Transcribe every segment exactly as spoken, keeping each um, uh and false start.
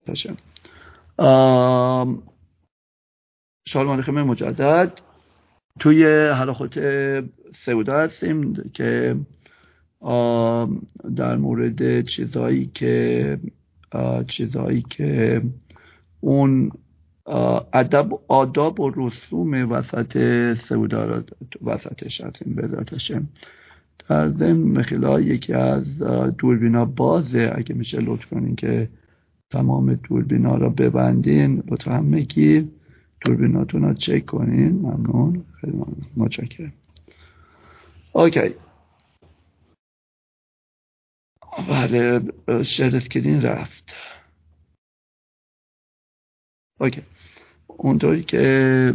باشه. شالمان خیمه مجدد توی حلقات سودا هستیم که در مورد چیزایی که چیزایی که اون ادب آداب و رسوم وسط سودا را وسطش هستیم بذاتشه. در ضمن مخیلا یکی از دوربینا بازه، اگه میشه لطف کنین که تمام دوربینا را ببندین، لطفا همگی دوربیناتون رو چک کنین. ممنون، خیلی ممنون، متشکرم. اوکی، بله شیر اسکرین رفت. اوکی، اونطوری که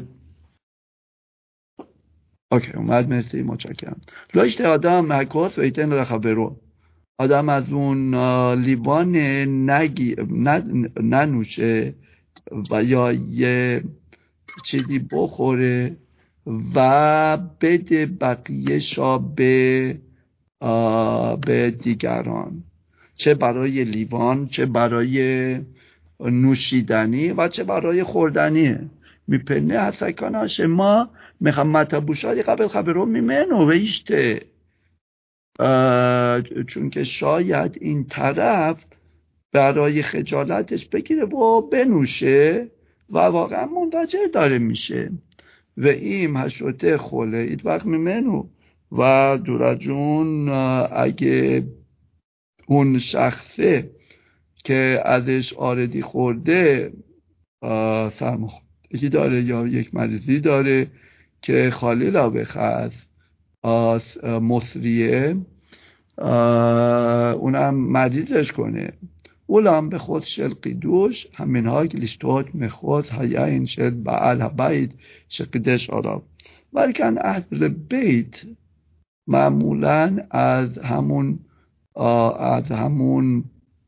اوکی اومد، مرسی، متشکرم. لاشت آدم مکوس و ایتن رخبرو، آدم از اون لیوان نگی ننوشه و یا یه چیزی بخوره و بده بقیه‌شا به به دیگران، چه برای لیوان، چه برای نوشیدنی و چه برای خوردنی. میپنه حسکانا شما محمد بوشادی قبل خبرو میمنو و ایشته، چون که شاید این طرف برای خجالتش بگیره و بنوشه و واقعا منتظر داره میشه و این هشوته خوله اید وقت میمنو و دورجون اگه اون شخصه که ازش آردی خورده سرماخوردگی داره یا یک مریضی داره که خالی لا بخست مصریه، اونم مریضش کنه. اولم به خود شل قیدوش همین ها گلیشتوت مخوز هیا این شل بعل بیت شقیدش آداب، بلکن اهل بیت معمولا از همون از همون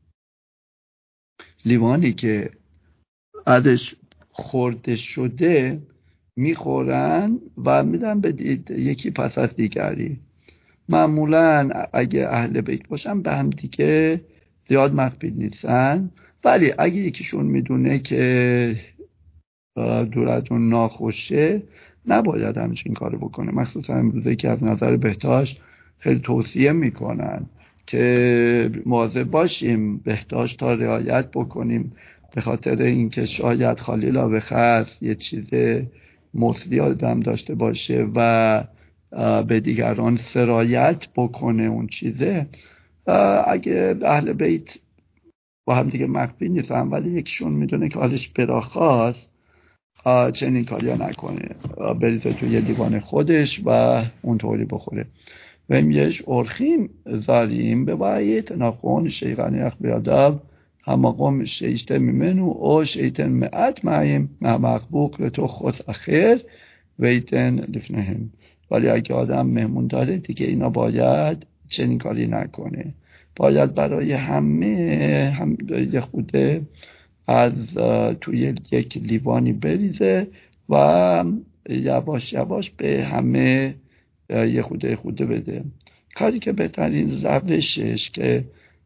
لیوانی که ازش خورده شده میخورن و میدن به یکی پس از دیگری. معمولا اگه اهل بیت باشن به هم دیگه زیاد مخفی نیستن، ولی اگه یکیشون میدونه که دور از اون ناخوشه نباید همچین کارو بکنه. مخصوصا امروزه که از نظر بهداشت خیلی توصیه میکنن که مواظب باشیم، بهداشت تا رعایت بکنیم، به خاطر اینکه شاید خالی لا بخست یه چیز مصری آدم داشته باشه و به دیگران سرایت بکنه اون چیزه. اگه اهل بیت با هم دیگه مخفی نیستن ولی یکیشون میدونه که حالش براخاست، چنین کاریا نکنه، بریزه توی لیوان خودش و اونطوری بخوره. و میش ارخیم زاریم به باید ناخون شیغانی اخ بیادب همه قوم شیشته میمنو او شیطن معت معیم مخبوق لتو خس اخیر ویتن لفنهم. ولی اگه آدم مهمون داره دیگه اینا باید چنین کاری نکنه، باید برای همه هم یه خوده از توی یک لیوانی بریزه و یواش یواش به همه یه خوده خوده بده. کاری که بهترین روشش که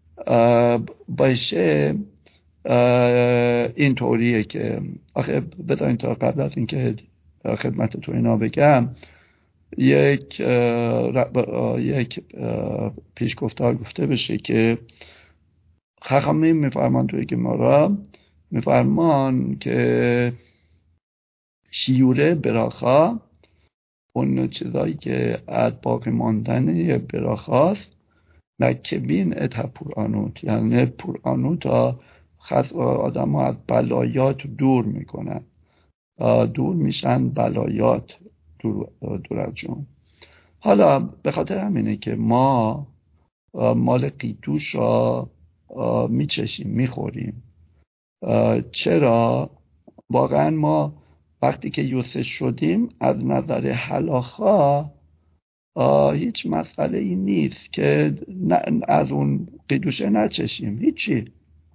باشه این طوریه که آخه بذارین تا قبل از این که خدمت تو اینا بگم یک یک پیش گفتار گفته بشه که خخامه میفرمان توی که ما را میفرمان که شیوره براخا اون چیزایی که از باقی ماندن براخاست نکبین اتا پورانوت، یعنی پورانوت ها خاص آدم ها از بلایات دور میکنن، دور میشن بلایات دور, دور از جون. حالا به خاطر همینه که ما مال قیدوش را میچشیم میخوریم. چرا؟ واقعا ما وقتی که یوسف شدیم از نظر هلاخا هیچ مسئله ای نیست که از اون قیدوشه نچشیم، هیچی.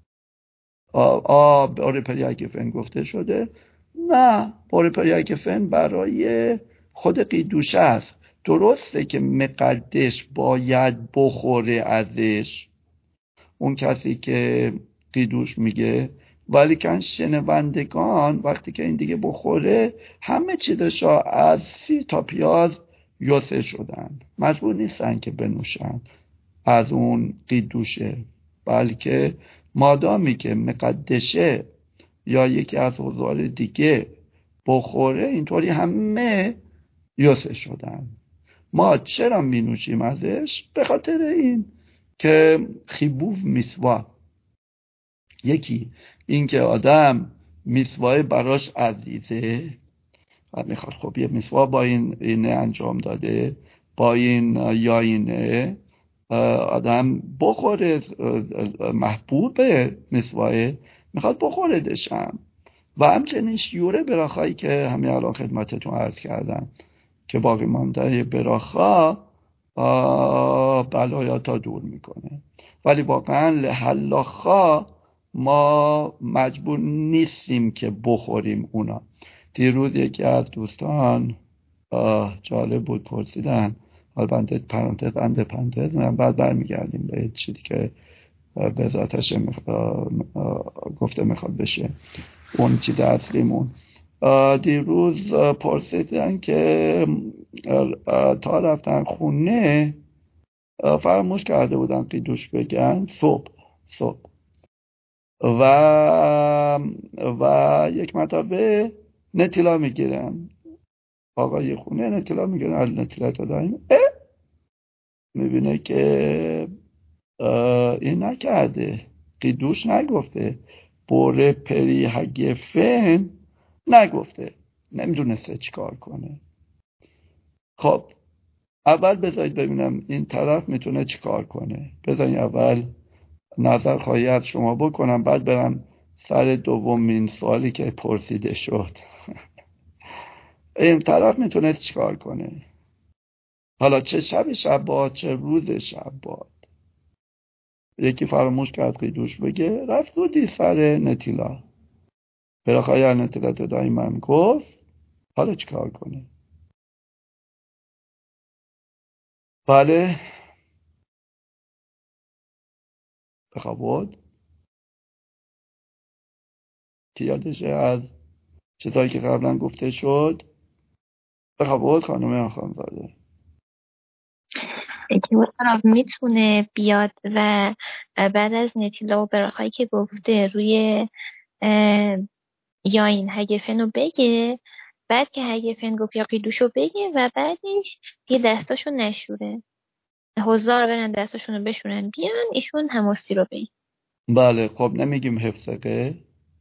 آب باره پریاگفن گفته شده، نه، باره پریاگفن برای خود قیدوشه است. درسته که مقدش باید بخوره ازش اون کسی که قیدوش میگه، ولی کن شنوندگان وقتی که این دیگه بخوره همه چیزشا از سی تا پیاز یوسه شدن، مجبور نیستن که بنوشن از اون قیدوشه، بلکه مادامی که مقدشه یا یکی از حضار دیگه بخوره اینطوری همه یوسه شدن. ما چرا می نوشیم ازش؟ به خاطر این که خیبوف میسوا، یکی این که آدم میسوای براش عزیزه و میخواد خب یه میسوا با این اینه انجام داده، با این یا اینه آدم بخوره، محبوب میسواه میخواد بخوره دشم. و همچنین شیوره براخایی که همین الان خدمتتون عرض کردم که باقی مانده براخا بلایاتا دور میکنه. ولی واقعا لحلاخا ما مجبور نیستیم که بخوریم اونا. دیروز یکی از دوستان جالب بود پرسیدن، حال بنده پرانتز انده پرانتز من بعد برمیگردیم به چیزی که به ذاتش گفته میخواد بشه اون چیز اصلیمون. دیروز پرسیدن که تا رفتن خونه فراموش کرده بودن قیدوش بگن صبح صبح و و یک مرتبه نتیلا میگیرن، آقای خونه نتیلا میگیرن از نتیلا تا داریم میبینه که این نکرده، قیدوش نگفته، بوره پری هگفن نگفته، نمیدونسته چی کار کنه. خب اول بذارید ببینم این طرف میتونه چی کار کنه، بذارید اول نظر خواهی از شما بکنم بعد برم سر دومین سوالی که پرسیده شد. این طرف میتونه چی کار کنه؟ حالا چه شب شبات چه روز شبات. یکی فراموش کرد قیدوش بگه، رفت زودی سر نتیلا، براخای نتیلا تو دایما گفت حالا چی کار کنه؟ بله بخواد که یادشه از چیزایی که قبلا گفته شد. بخواد خانم آخانزاده اتیوسراف میتونه بیاد و بعد از نتیلا و براخایی که گفته روی یاین هگفن رو بگه، بعد که هگفن گفت یا قیدوشو بگه و بعدش یه دستاشو نشوره، حضار رو برن دستاشون رو بشورن بیان ایشون هماسی رو بگه. بله خب نمیگیم حفظقه؟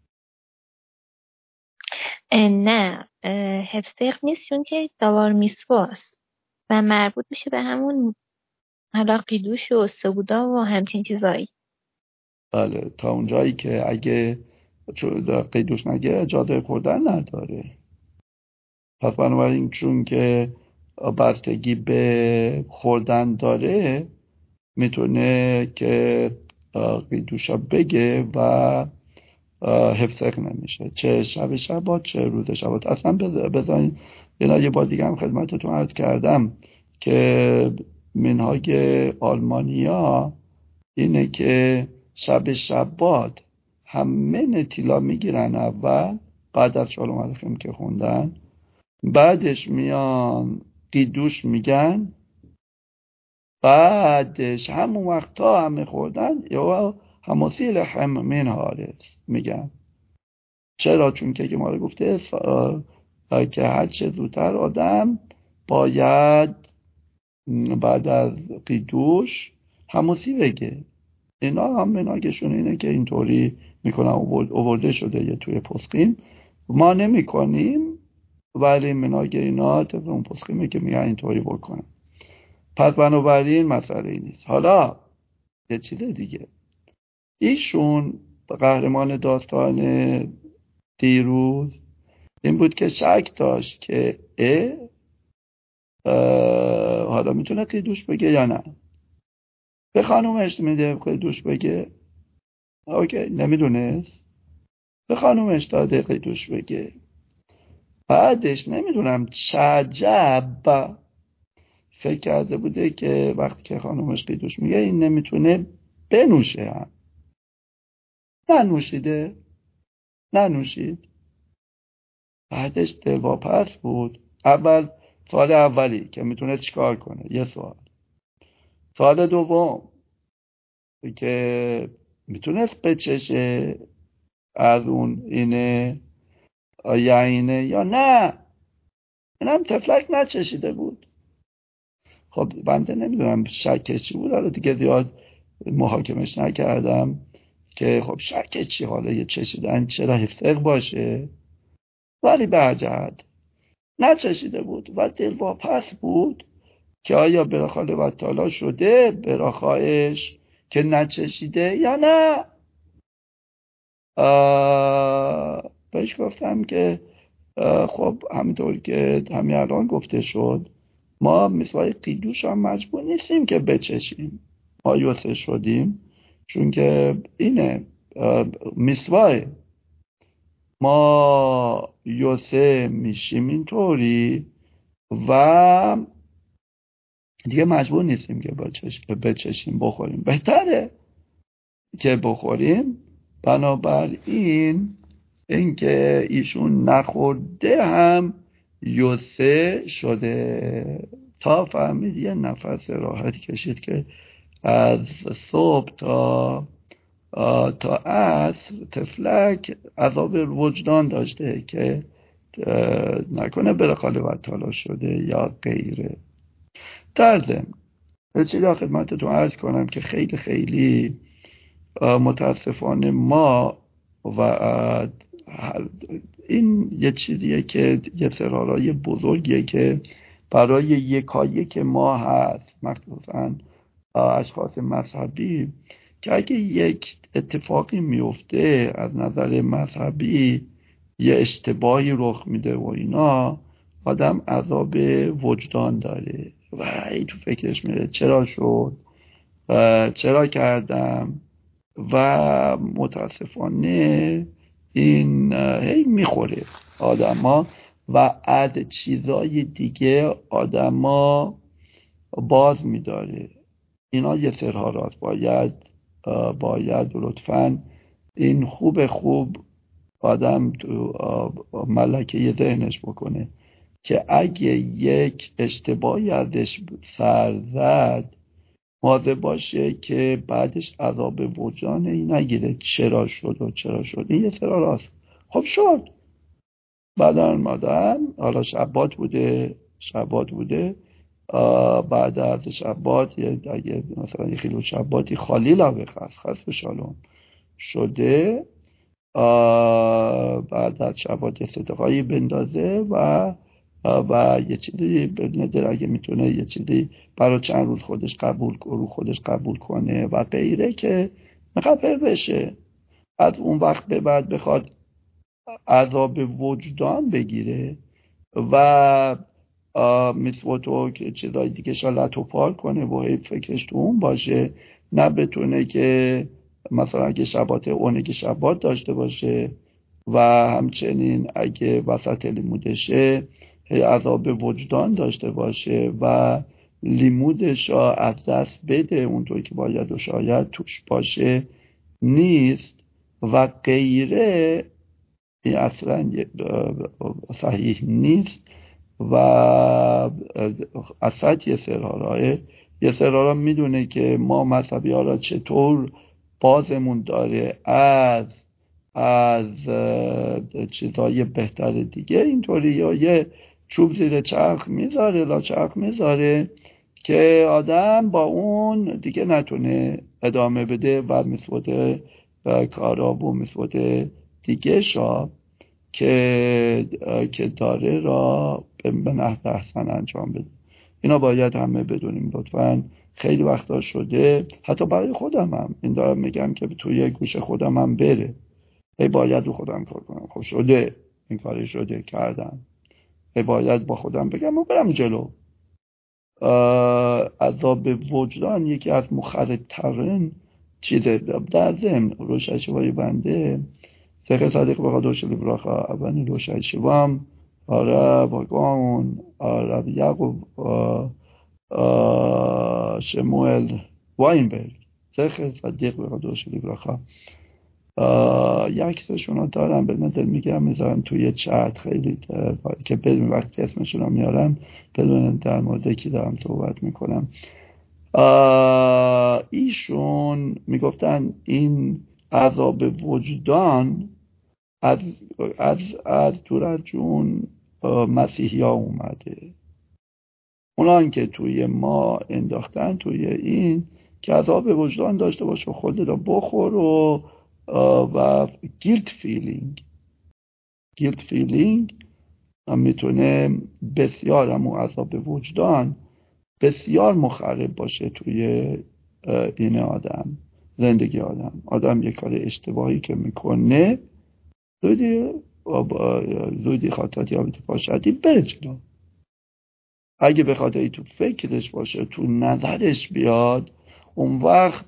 نه حفظق نیست چون که داوار میسواست و مربوط میشه به همون حالا قیدوش و سبودا و همچین چیزایی. بله تا اونجایی که اگه قیدوش نگه اجازه خوردن نداره. پس بنابراین چون که بستگی به خوردن داره میتونه که قیدوشا بگه و حفظق نمیشه، چه شب شبات چه روز شبات. اصلا بذارین اینا یه بار دیگه هم خدمتتون عرض کردم که منهاج آلمانیا اینه که شب شبات همه نتیلا میگیرن اول بعد از شالوم علیکم که خوندن، بعدش میان قیدوش میگن، بعدش همون وقتا همه خوردن یا هماسی لحم من هارس میگن. چرا؟ چون که ما رو گفته که هر چه زودتر آدم باید بعد از قیدوش هماسی بگه. اینا هم مناگشون اینه که اینطوری میکنن، اوورده شده یه توی پسخیم، ما نمی کنیم ولی مناگ اینا طبق اون پسخیمه که میگن اینطوری بکنن. پس بنابراین مسئله ای نیست. حالا یه چیز دیگه، ایشون قهرمان داستان دیروز این بود که شک داشت که اه حالا میتونه قیدوش بگه یا نه. به خانومش میده قیدوش بگه، اوکی نمیدونست، به خانومش داده قیدوش بگه. بعدش نمیدونم چه عجب فکر کرده بوده که وقتی که خانومش قیدوش میگه این نمیتونه بنوشه، هم ننوشیده. ننوشید. بعدش دلواپس بود. اول سوال اولی که میتونه چیکار کنه، یه سوال. سوال دوم که میتونست بچشه از اون اینه یا اینه یا نه، اینم تفلک نچشیده بود. خب بنده نمیدونم شک چی بود، حالا دیگه زیاد محاکمش نکردم که خب شک چی، حالا یه چشیدن چرا حفظق باشه، ولی به هر جهت نچشیده بود و دلواپس بود که آیا براخاله و تالا شده براخایش که نچشیده یا نه. بهش گفتم که خب همینطور که همین الان گفته شد ما مثل قیدوش هم مجبور نیستیم که بچشیم، ما یوسه شدیم چون که اینه مثل ما یوسه میشیم اینطوری و دیگه مجبور نیستیم که بچشیم بخوریم، بهتره که بخوریم. بنابراین اینکه ایشون نخورده هم یوسه شده تا فهمید یه نفس راحت کشید که از صبح تا تا عصر تفلک عذاب وجدان داشته که نکنه براخاله و تالا شده یا غیره. در ضمن چیزی خدمتتون عرض کنم که خیلی خیلی متاسفانه ما و این یه چیزیه که یه سرارای بزرگیه که برای یکایک ما هست، مخصوصا اشخاص مذهبی، که اگه یک اتفاقی میفته از نظر مذهبی یه اشتباهی رخ میده و اینا، آدم عذاب وجدان داره و ای تو فکرش میره چرا شد و چرا کردم و متاسفانه این هی میخوره آدم ها و عد چیزای دیگه آدم ها باز میداره. اینا یه سرها راست، باید باید لطفاً این خوب خوب آدم تو ملکه ذهنش بکنه که اگه یک اشتباهی ازش سر زد مواظب باشه که بعدش عذاب وجدانی نگیره چرا شد و چرا شد. این یه سرا راست. خب شد بعدا مادم حالا شبات بوده شبات بوده بعد از شبات یه اگه مثلا یه خیلی شباتی خالی لاغه خست خست به شالون شده، بعد از شبات یه صدقایی بندازه و و یه چیزی بدونه اگه میتونه یه چیزی برای چند روز خودش قبول رو خودش قبول کنه و غیره که مخفف بشه. از اون وقت به بعد بخواد عذاب وجدان بگیره و مثل تو که چیزای دیگه شالت و پار کنه و هی فکرش تو اون باشه، نه بتونه که مثلا اگه شبات اونگی شبات داشته باشه و همچنین اگه وسط لیمودشه هی عذاب وجدان داشته باشه و لیمودش را از دست بده اونطور که باید و شاید توش باشه نیست و غیره، این اصلا صحیح نیست و اصلا یه سرارای یه سرارا میدونه که ما مذهبی ها را چطور بازمون داره از از چیزای بهتر دیگه اینطوری، یا یه چوب زیر چرخ میذاره لا چرخ میذاره که آدم با اون دیگه نتونه ادامه بده و مثبت کارا و مثبت دیگه شا که که داره را به نحو احسن انجام بده. اینا باید همه بدونیم لطفاً. خیلی وقتا شده حتی برای خودم هم این دارم میگم که توی گوش خودم هم بره، ای باید رو خودم کار کنم، خب شده این کاری شده کردم، ای باید با خودم بگم و برم جلو. عذاب وجدان یکی از مخربترین چیزه. در ضمن روشن شوای بنده شیخ صادق بخاطر شده براخا اولین روشن شوام آره باگان آره یعقوب شموئل واینبرگ شیخ صادق بخاطر شده براخا یکسشون رو دارم، به نظر میگم میذارم توی چت خیلی که بدون وقتی اسمشون رو میارم بدون در مورد کی دارم صحبت میکنم. ایشون میگفتن این عذاب وجدان از از از دور از جون مسیحی ها اومده، اونان که توی ما انداختن توی این که عذاب وجدان داشته باشه، خودت رو بخور و و گیلت فیلینگ گیلت فیلینگ میتونه بسیار همون عذاب وجدان بسیار مخرب باشه توی این آدم، زندگی آدم. آدم یک کار اشتباهی که میکنه زودی زودی خاطرات یابت باشدی بره جلو. اگه بخواد ای تو فکرش باشه، تو نظرش بیاد، اون وقت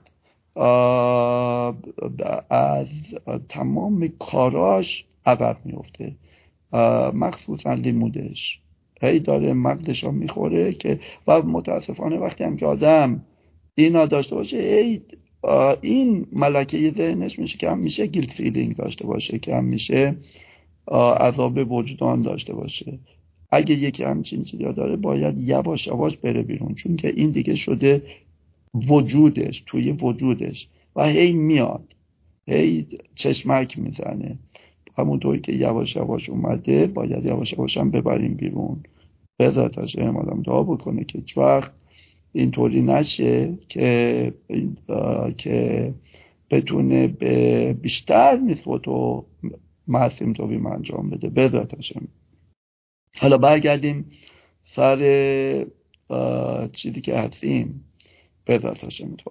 از تمام کاراش عقب میفته، مخصوصا لیمودش هی داره مغزش رو میخوره که و متاسفانه وقتی هم که آدم اینا داشته باشه ای این ملکه ذهنش میشه که هم میشه گیلت فیلینگ داشته باشه، که هم میشه عذاب وجدان داشته باشه. اگه یکی همچین چیزی داره باید یواش یواش بره بیرون، چون که این دیگه شده وجودش، توی وجودش و هی میاد هی چشمک میزنه. همونطوری که یواش یواش اومده باید یواش یواش هم ببریم بیرون. بذاتش هم آدم دعا بکنه که هیچ وقت اینطوری نشه که که بتونه به بیشتر نسبت و معصیم تو بیم انجام بده. بذاتش هم حالا برگردیم سر چیزی که هستیم. بذاتش هم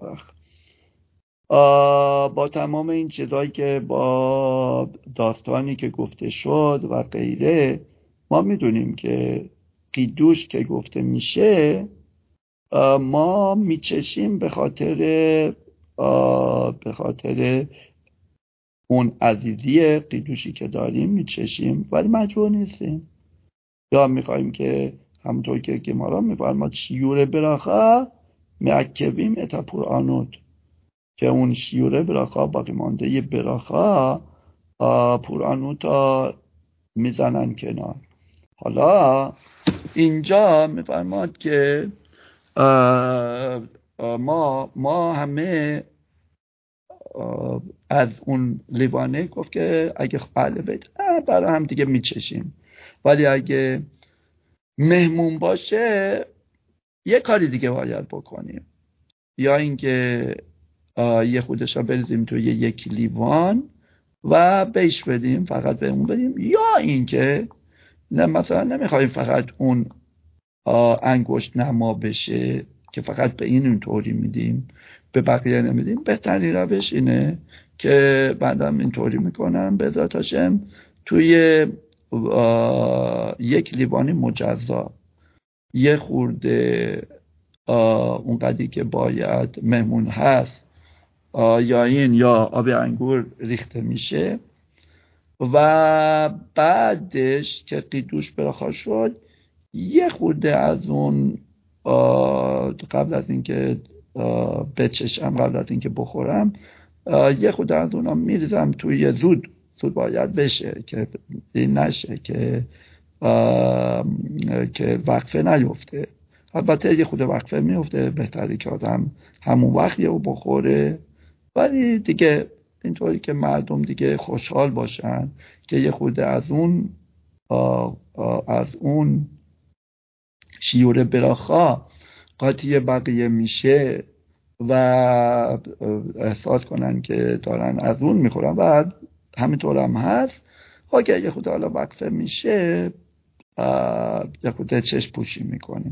با تمام این چیزایی که با داستانی که گفته شد و غیره، ما میدونیم که قیدوش که گفته میشه ما میچشیم به خاطر به خاطر اون عزیزی قیدوشی که داریم میچشیم، ولی مجبور نیستیم. یا میخوایم که همونطور که گمارا میفرماد شیور براخا معکبیم اتا پورانود، که اون شیوره براخا باقی مانده یه براخا پورانوتا میزنن کنار. حالا اینجا میفرماد که ما ما همه از اون لیوانه گفت که اگه اهل بیت برای هم دیگه میچشیم، ولی اگه مهمون باشه یه کاری دیگه باید بکنیم، یا اینکه یه خودش رو بریزیم توی یک لیوان و بهش بدیم، فقط به اون بدیم، یا اینکه نه مثلا نمیخوایم فقط اون انگشت نما بشه که فقط به این اونطوری میدیم به بقیه نمیدیم. بهترین روش اینه که بعدم اینطوری میکنم به ذات هاشم توی یک لیوانی مجزا یه خورده اون قدری که باید مهمون هست یا این یا آب انگور ریخته میشه و بعدش که قیدوش براخا شد یه خورده از اون قبل از اینکه بچشم قبل از اینکه بخورم یه خورده از اونا میریزم توی زود زود باید بشه که این نشه که که وقفه نیفته. البته یه خورده وقفه میفته، بهتره که آدم همون وقت یه بخوره، ولی دیگه اینطوری که مردم دیگه خوشحال باشن که یه خورده از اون آه آه از اون شیور براخا قاطی بقیه میشه و احساس کنن که دارن از اون میخورن و همینطور هم هست. اگه یه خورده حالا وقفه میشه یه خورده چشم پوشی میکنیم،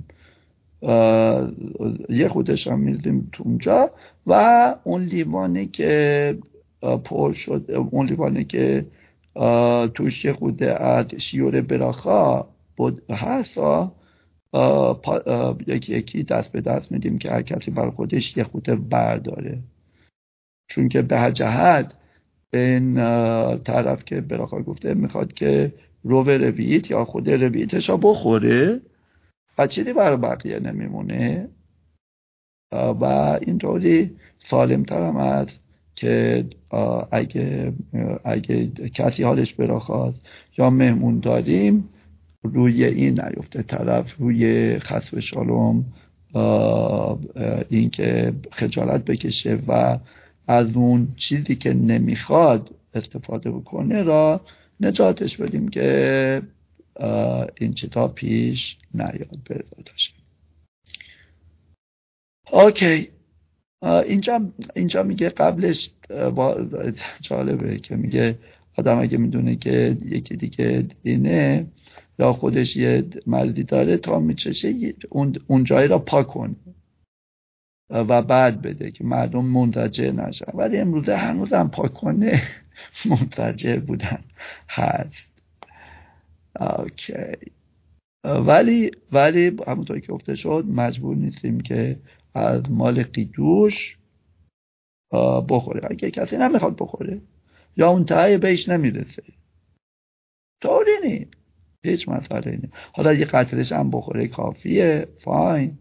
یه خودش هم میردیم تو اونجا و اون لیوانی که پر شد، اون لیوانی که توش یه خوده از شیور براخا بود هست یکی یکی دست به دست میدیم که هر کسی بر خودش یه خوده برداره، چون که به هر جهت این طرف که براخا گفته میخواد که رو به رویت یا خود رویتش رو بخوره و چیزی برای بقیه نمیمونه و اینطوری سالمتر هم از که اگه اگه کسی حالش براخواست یا مهمون داریم روی این نیفته، طرف روی خسب شالوم این که خجالت بکشه و از اون چیزی که نمیخواد استفاده بکنه را نجاتش بدیم که این چیزا پیش نیاد برداشت. اوکی، اینجا اینجا میگه قبلش جالبه که میگه آدم اگه میدونه که یکی دیگه اینه یا خودش یه مردی داره تا میچشه اون, اون جایی را پاک کنه و بعد بده که مردم منزجر نشن. ولی امروزه هنوز هم پاک کنه منزجر بودن هست. اوکی، ولی ولی همونطور که گفته شد مجبور نیستیم که از مال قیدوش بخوره. اگه کسی نمیخواد بخوره یا اون ته بهش نمیرسه طوری نی، هیچ مسئله اینه. حالا یه قطرش هم بخوره کافیه، فاین.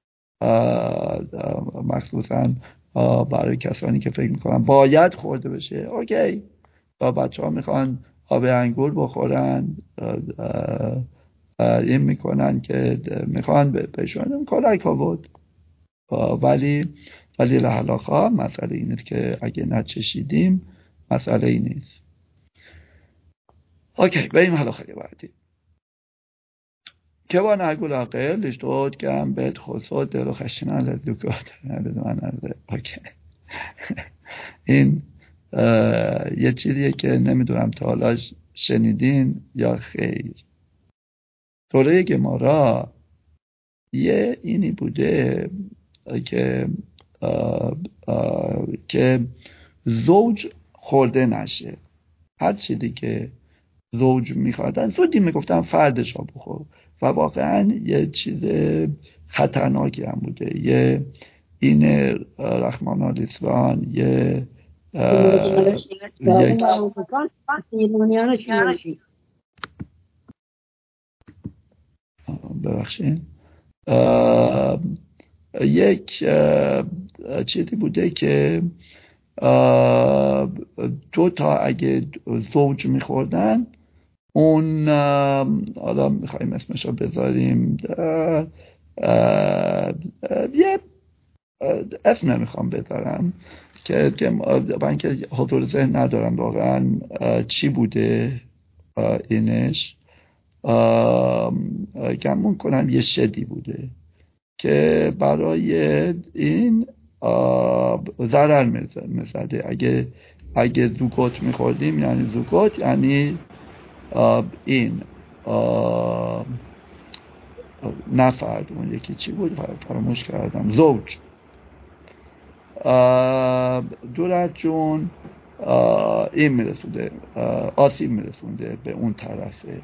مخصوصا برای کسانی که فکر میکنن باید خورده بشه، اوکی. با بچه ها میخوان آب انگور بخورن، این میکنن که میخوان بهشون کلک ها بود، ولی ولی لحلاقا مسئله این است که اگه نچشیدیم مسئله این نیست. اوکی، بریم حلاقه بعدی. که با نگول عقل لشتود کم بهت خصوص دل و خشنان لدوکات نبیدوان. اوکی، این یه چیزیه که نمیدونم تا حالا شنیدین یا خیر. دوره گمارا یه اینی بوده که آه آه که زوج خورده نشه. هر چیزی که زوج میخوادن زودی میگفتن فردش رو بخور و واقعا یه چیز خطرناکی هم بوده. یه این رحمان الاسلام یه یک ببخشید یک چیزی بوده که دو تا اگه زوج میخوردن اون حالا میخواییم اسمش رو بذاریم یه اسم نمیخوام بذارم که من که حضور ذهن ندارم واقعا چی بوده اینش، گمون کنم یه شدی بوده که برای این ضرر میزده. اگه اگه زوگوت میخوردیم یعنی زوگوت یعنی این نفرد، اون یکی چی بود فراموش کردم، زوج. دولت جون این میرسونده، آسیب میرسونده به اون طرفه.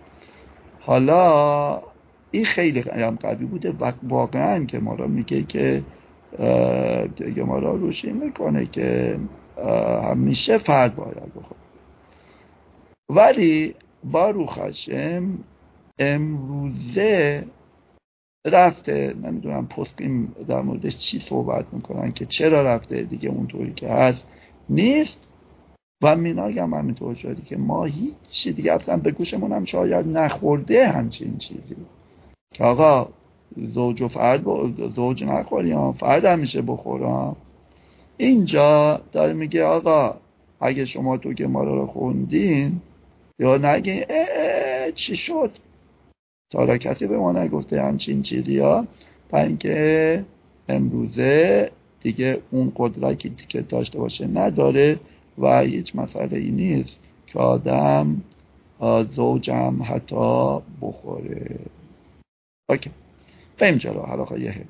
حالا این خیلی هم قوی بوده و واقعا که ما را میگه که دیگه ما را روشی میکنه که همیشه فرد باید بخوره. ولی باروخ هاشم امروزه رفته، نمیدونم پستیم در موردش چی صحبت میکنن که چرا رفته دیگه اونطوری که هست نیست و میناگم همینطور شدی که ما هیچ چی دیگه اصلا به گوشمون هم شاید نخورده همچین چیزی که آقا زوج و فرد با... زوج نخوریم فرد همیشه بخورم. اینجا داره میگه آقا اگه شما تو که ما رو خوندین یا نگین اه اه چی شد تا حالا کسی به ما نگفته همچین چیزی ها، برای اینکه امروزه دیگه اون قدرتی که داشته باشه نداره و هیچ مسئله ای نیست که آدم زوجم حتی بخوره. اوکی، بریم جلو. حلاقه یه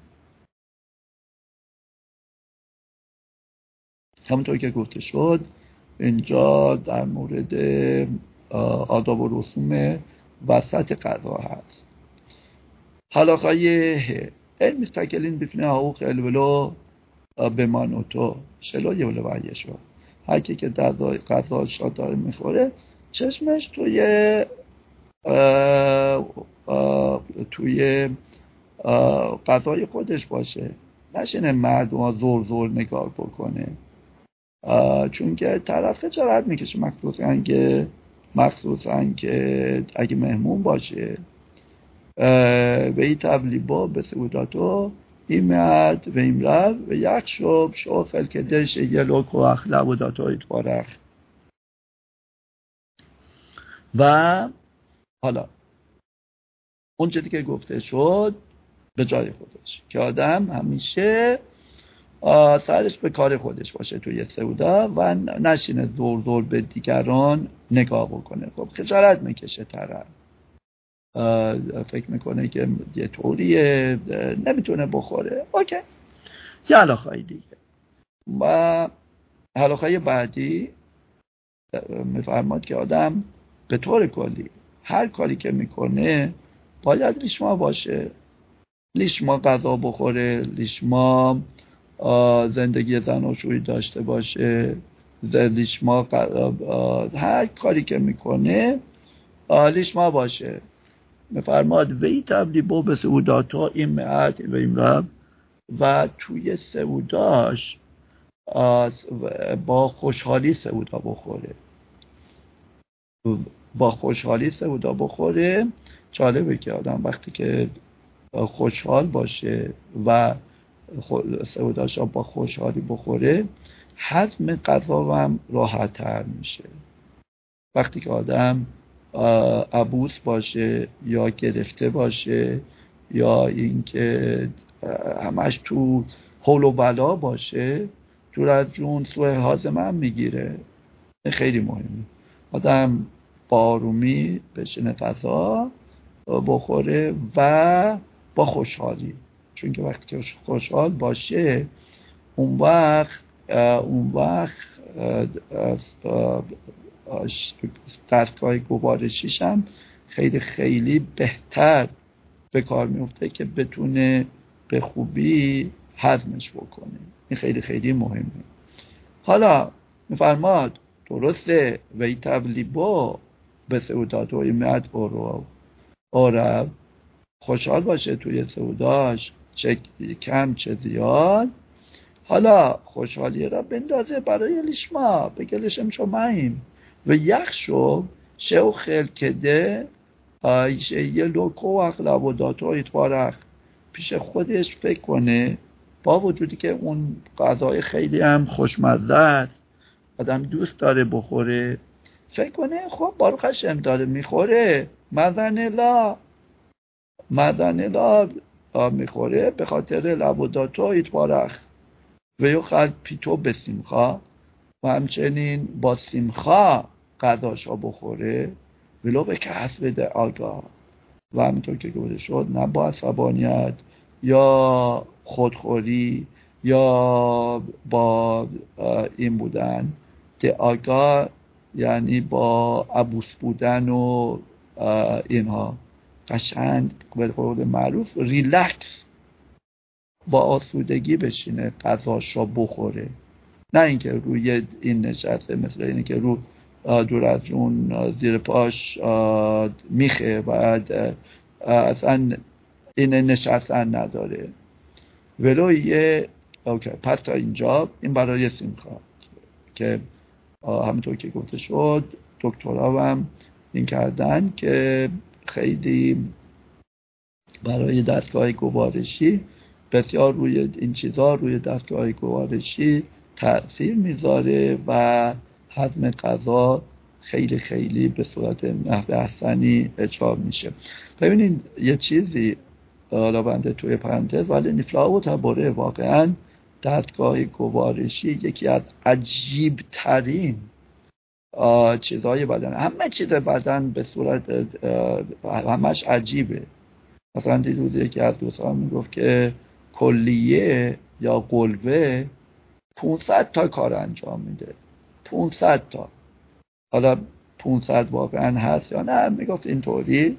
همونطور که گفته شد اینجا در مورد آداب و رسوم وسط قضا هست. حلاقه یه علم مستقلین بفنه حقوق الولو به مانوتو شلو یه ولو وعیه شد. هرکی که در قضا شاد داره میخوره چشمش توی آه آه توی قضای خودش باشه، نشینه مردم ها زور زور نگاه بکنه. چون که طرف خجالت میکشه، مخصوصا که مخصوصا که اگه مهمون باشه. و این تبلیبا به سعوداتو ایمد و ایمرد و یک شب شوفل که دش یه لوک و اخلب و داتو ایتبارخ. و حالا اون چیزی که گفته شد به جای خودش که آدم همیشه سرش به کار خودش باشه توی سعودا و نشینه دور دور به دیگران نگاه بکنه. خب خجالت میکشه طرف، فکر میکنه که یه طوریه نمیتونه بخوره. اوکی، یه علاقه دیگه. و علاقه بعدی میفرماد که آدم به طور کلی هر کاری که میکنه باید لیشما باشه، لیشما غذا بخوره، لیشما زندگی زناشویی داشته باشه، لیشما هر کاری که میکنه لیشما باشه. میفرماد وی تبلیبو به سعوداتا این معد و این رب و توی سعوداش با خوشحالی سعودا بخوره، با خوشحالی سعودا بخوره. جالبه که آدم وقتی که خوشحال باشه و سعوداش با خوشحالی بخوره هضم غذا هم راحت تر میشه. وقتی که آدم عبوس باشه یا گرفته باشه یا اینکه همش تو حول و بلا باشه دور از جون سوء هاضمه هم میگیره. خیلی مهمه آدم با آرومی بشینه غذا بخوره و با خوشحالی، چون که وقتی که خوشحال باشه اون وقت اون وقت دستگاه گوارشیش هم خیلی خیلی بهتر به کار میفته که بتونه به خوبی هضمش بکنه. این خیلی خیلی مهمه. حالا میفرماد درسته وی تبلیبا به سعودات و ایمت برو عرب خوشحال باشه توی سعوداش، چه کم چه زیاد. حالا خوشحالی را بندازه برای لیشما بگه لشم شماییم و یخشو شو خیل کده آیشه یه لوکو و اغلب و داتو ایتبارخ پیش خودش فکر کنه، با وجودی که اون غذای خیلی هم خوشمزه است آدم دوست داره بخوره، فکر کنه خب باروخ هشم داره میخوره مزن لا مزن لا میخوره به خاطر لبوداتو ایتبارخ و یو خد پیتو به سیمخا و همچنین با سیمخا غذاشا بخوره ولو به کس بده آگاه و همینطور که گفته شد نه با عصبانیت یا خودخوری یا با این بودن که آگاه یعنی با عبوس بودن و اینها قشنگ به قول معروف ریلکس با آسودگی بشینه غذاشا بخوره، نه اینکه روی این نشسته مثل اینه که رو دور از جون زیر پاش میخه و اصلا این نشستن نداره. ولو یه اوکی پس تا اینجا این برای سیمخا که همینطور که گفته شد دکترها هم این کردن که خیلی برای دستگاه گوارشی بسیار روی این چیزها روی دستگاه گوارشی تأثیر میذاره و هضم غذا خیلی خیلی به صورت نحو احسنی اجرا میشه. ببینید یه چیزی حالا بنده توی پرانتز ولی نفلا و تباره واقعا دستگاه گوارشی یکی از عجیب ترین چیزهای بدن، همه چیز بدن به صورت همش عجیبه. مثلا دیروز یکی از دوستان میگفت که کلیه یا قلبه پانصد تا کار انجام میده، پانصد تا. حالا پانصد واقعا هست یا نه میگفت اینطوری،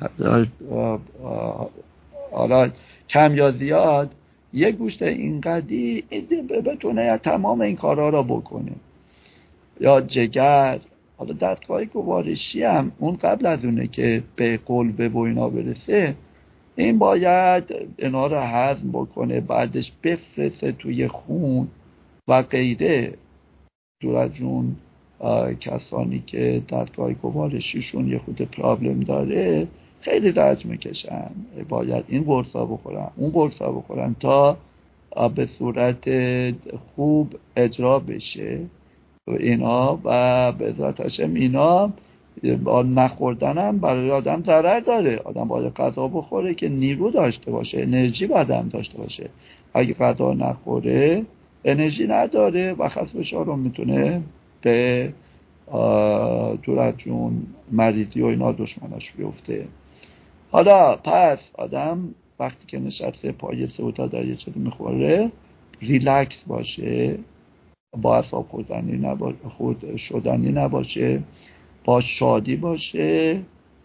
حالا کم یا زیاد یه گوشت اینقدی بتونه تمام این کارها را بکنه. یا جگر، حالا دستگاه گوارشی هم اون قبل از اونه که به قلبه و اینا برسه این باید اینا رو هضم بکنه بعدش بفرسته توی خون و غیره. دولت جون کسانی که دستگاه گوارشیشون یه خود پرابلم داره خیلی رنج میکشن، باید این قرصا بخورن اون قرصا بخورن تا به صورت خوب اجرا بشه اینا. و به ذات هاشم اینا با نخوردن هم برای آدم ضرر داره. آدم باید غذا بخوره که نیرو داشته باشه، انرژی باید هم داشته باشه. اگه غذا نخوره انرژی نداره و خس فشار رو میتونه به دولت جون مریضی و اینا دشمناش بیفته. حالا پس آدم وقتی که نشسته پای سودا داره یه چیزی میخوره ریلکس باشه، با اعصاب خوردنی نباشه، خورد شدنی نباشه، با شادی باشه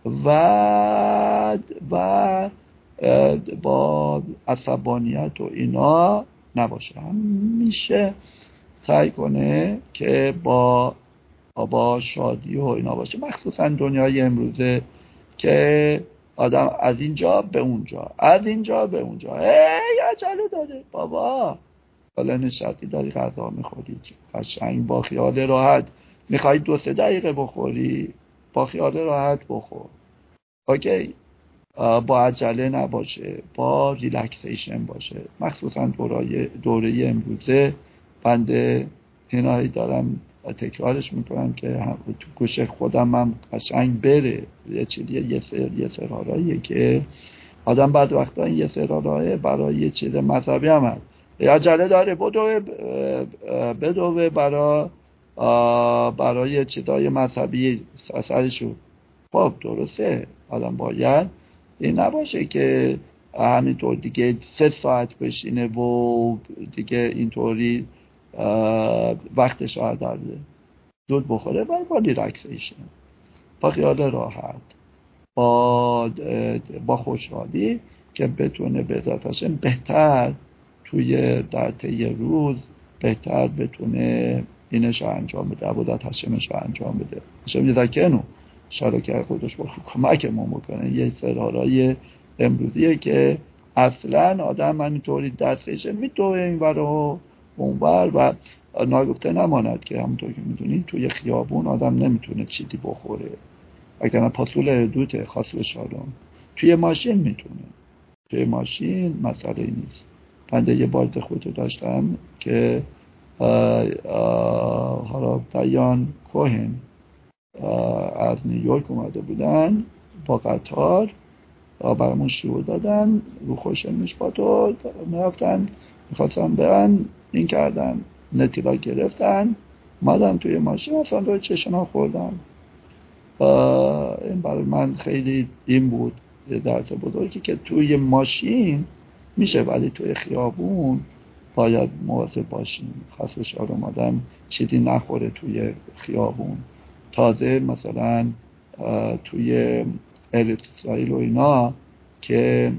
و و با عصبانیت و اینا نباشه. همیشه سعی کنه که با با شادی و اینا باشه، مخصوصا دنیای امروزه که آدم از اینجا به اونجا از اینجا به اونجا ای عجله داره. بابا حالا نشستی داری غذا میخوری قشنگ با خیال راحت، میخوای دو سه دقیقه بخوری با خیال راحت بخور، اوکی، با عجله نباشه، با ریلکسیشن باشه. مخصوصا دوره دوره امروزه بنده اینایی دارم تکرارش میکنم که تو گوش خودم هم قشنگ بره. یه چیزیه یه سر یه سراراییه که آدم بعد وقتا این یه سرارایه برای یه چیز مذهبی هم هست، عجله داره بدوه بدوه برای برای چیزای مذهبی سرشون. خب درسته، آدم باید این نباشه که همینطور دیگه سه ساعت بشینه و دیگه اینطوری وقتش آدرده. زود بخوره باید با ریلکسیشن، با خیال راحت، با با خوشحالی که بتونه به ذاتش بهتر توی در طی روز بهتر بتونه اینش رو انجام بده، عبادت هشمش رو انجام بده. هشم یذکنو شاید که خودش با کمکمون بکنه. یه سرارای امروزیه که اصلا آدم همینطوری دستش میتوه این ور و اون ور و ناگفته نماند که همونطور که میدونید توی خیابون آدم نمیتونه چیزی بخوره اگر پاسول دوته خاص بشارم. توی ماشین میتونه، توی ماشین مسئله نیست. بنده یه بار خودتو داشتم که آه آه حالا دیان کوهن از نیویورک اومده بودن با قطار برامون شروع دادن رو خوشم میشبات و میرفتن میخواستن برن این کردن نتیلا گرفتن مادن توی ماشین اصلا دوی چشنا خوردن. این برای من خیلی این بود یه درس بزرگی که توی ماشین میشه ولی توی خیابون باید مواظب باشیم، خاصش آرام آدم چیزی نخوره توی خیابون. تازه مثلا توی اسرائیل و اینا که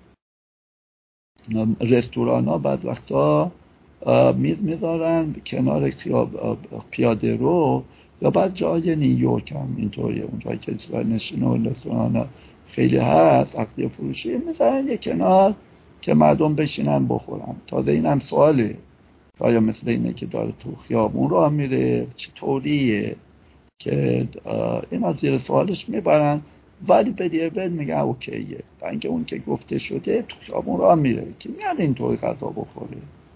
رستوران ها بعد وقتا میز میذارن کنار پیاده رو، یا بعد جای نیویورک هم اینطوریه، اونجایی که نشین و رستوران خیلی هست عقدی فروشی میذارن یه کنار که مردم بشینن بخورن. تازه این هم سواله آیا مثل اینه که داره تو خیابون راه میره چطوریه که این از زیر سوالش میبرن، ولی به دیگه میگه اوکیه و اینکه اون که گفته شده تو خیابون راه میره که میاد اینطوری غذا بخوره.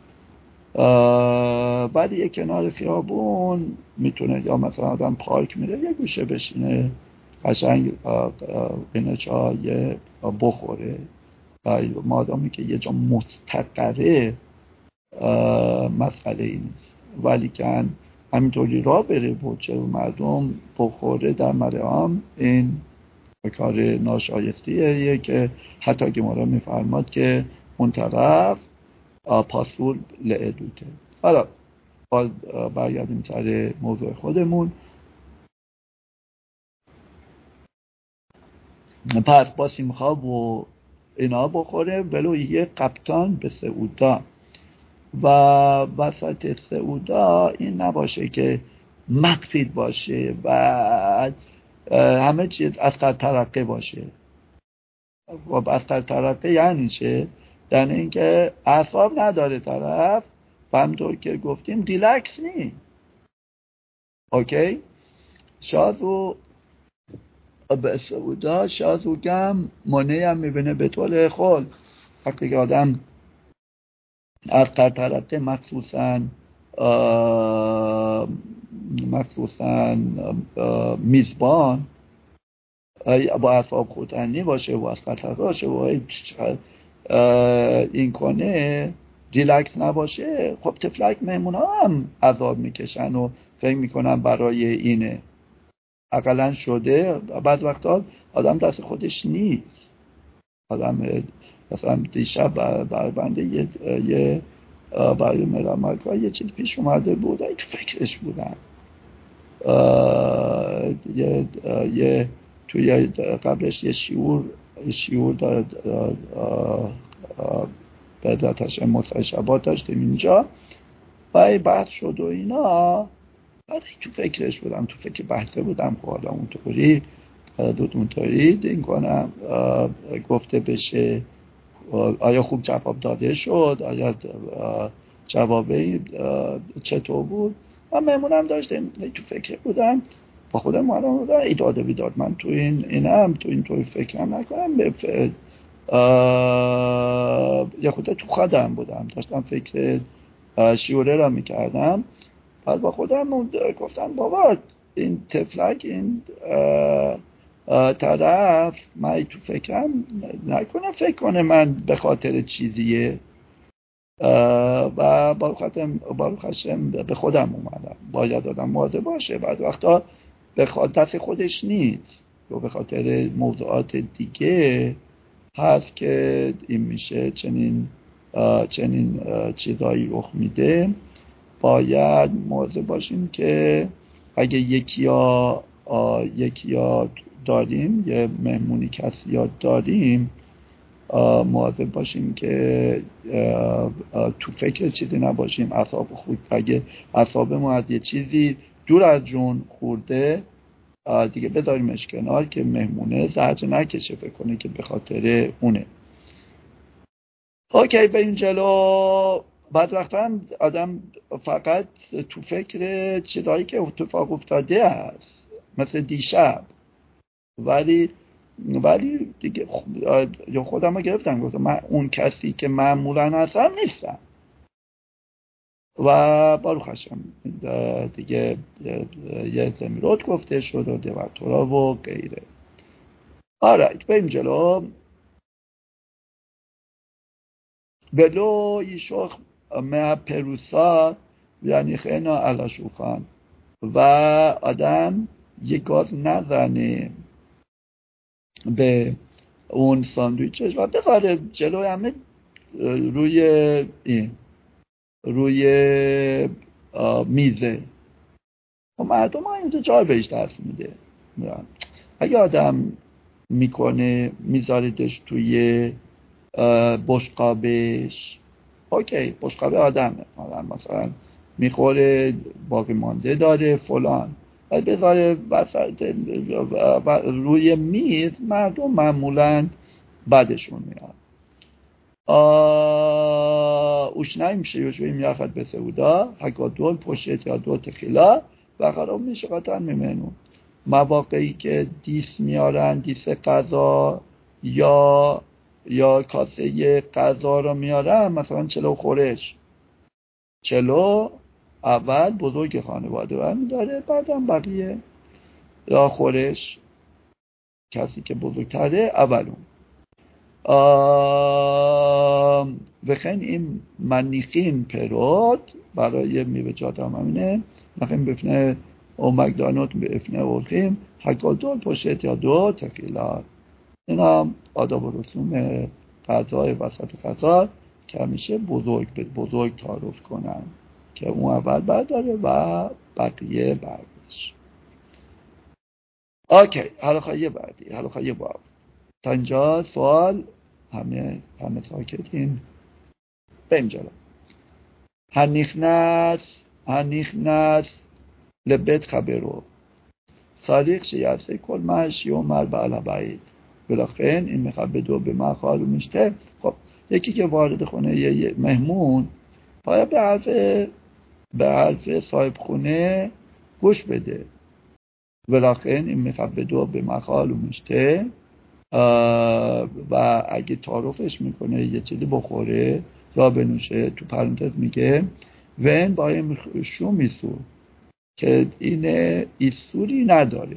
بعد یه کنار خیابون میتونه یا مثلا آدم پارک میره یه گوشه بشینه قشنگ بینه چای بخوره و مادامی که یه جا مستقره مسئله ای نیست. ولی که همینطوری راه بره و چه مردم بخوره در مرام این کار ناشایستیه که حتی که ما را میفرماد که اون طرف پاسور لعدوته. حالا باز برگردیم سر موضوع خودمون. پس با سیمخواب و اینا بخوره ولو یه قبطان به سعودا و وسط سعودا این نباشه که مقفید باشه و همه چیز اسقر ترقه باشه. و اسقر ترقه یعنی چه؟ یعنی اینکه اعصاب نداره طرف و همطور که گفتیم ریلکس نی اوکی شازو به سعودا شازو گم مانه هم میبینه به طول خود وقتی که آدم از قطرته مخصوصا مخصوصا میزبان با اصحاب خودنی باشه و از قطر باشه و این کنه ریلکس نباشه، خب تفلک مهمون ها هم عذاب میکشن و فکر میکنن برای اینه اقلا شده. بعد وقتا آدم دست خودش نیست. آدم مثلا دیشب بر بنده یه, یه برای ملامرکا یه چیز پیش اومده بود ای تو فکرش بودم یه, یه توی قبلش یه شعور شعور داد به ذاتش مصاحبات داشتیم اینجا و بحث شد و اینا. بعد تو فکرش بودم تو فکر بحثه بودم که حالا اونطوری دو اونطوری این کنم گفته بشه آیا خوب جواب داده شد، آیا جوابه چطور بود. من مهمونم داشتم تو فکر بودم با خودم معلوم بودم ای داده بیداد من تو این اینم تو این طوری فکرم نکنم به ف... یه خود تو خودم بودم داشتم فکر شیوره را میکردم. بعد با خودم گفتم بابا این تفلک این آه آه طرف من تو فکرم نکنه فکر کنه من به خاطر چیزیه و باروخ هشم به خودم اومدم. باید آدم مواظب باشه بعد وقتا به دست خودش نیست و به خاطر موضوعات دیگه هست که این میشه چنین چنین چیزایی رخ میده. باید مواظب باشیم که اگه یکی ها یکی ها داریم یه مهمونی کسی ها داریم مواظب باشیم که تو فکر چیزی نباشیم. اعصاب خود اگه اعصابمون از یه چیزی دور از جون خورده دیگه بذاریمش کنار که مهمونه زجر نکشه فکر کنه که به خاطر اونه. اوکی بریم جلو. بعد وقتا هم آدم فقط تو فکر چیزایی که اتفاق افتاده است مثل دیشب ولی ولی دیگه یا خودم رو گرفتم گفتم من اون کسی که معمولا هستم نیستم و باروخ هشم دیگه یه زمیرات گفته شد و دیوارتورا و غیره. آرایت بریم جلو. بلو یشوخ مه پروسا یعنی خینا علاشوخان و آدم یه گاز نزنه به اون ساندویچش و بذاره جلو همه روی این روی میزه و مردم ها اینجا جای بهش دست میده. اگه آدم میکنه میذاردش توی بشقابش اوکی بشقاب آدمه آدم مثلا میخوره باقی مانده داره فلان و بذاره روی میز مردم معمولا بعدشون میاد. اوش نمیشه یوش بیم یخد به سعودا حکا دول پشت یا دو تخیلا و خراب میشه قطعا میمنون مواقعی که دیس میارن دیس غذا یا یا کاسه غذا رو میارن مثلا چلو خورش چلو اول بزرگ خانواده برمی داره بعدم بقیه یا خورش کسی که بزرگتره اولون بخین این منیخین پرود برای میوه جات هم همینه نخیم بفنه او مکدانوت بفنه ورخیم حکال دول پشت یا دو تفیلات. این هم آداب و رسوم غذای وسط غذا که همیشه بزرگ به بزرگ تعارف کنن که اون اول برداره و بقیه بردش. اوکی حالا یه بردی حالا یه باب تا اینجا سوال همه همه ساکتین بریم جلو. هنیخنس هنیخنس لبت خبرو صادق شیعه کل مش یومر بعلا بعید بلاخین این مخبدو به ما خالو میشته. خب یکی که وارد خونه یه مهمون باید به حرف به حرف صاحب خونه گوش بده. ولاخن این مفبدو به مقال و مشته و اگه تعارفش میکنه یه چیزی بخوره یا بنوشه، تو پرانتز میگه ون با این شو میسو که اینه ایسوری نداره.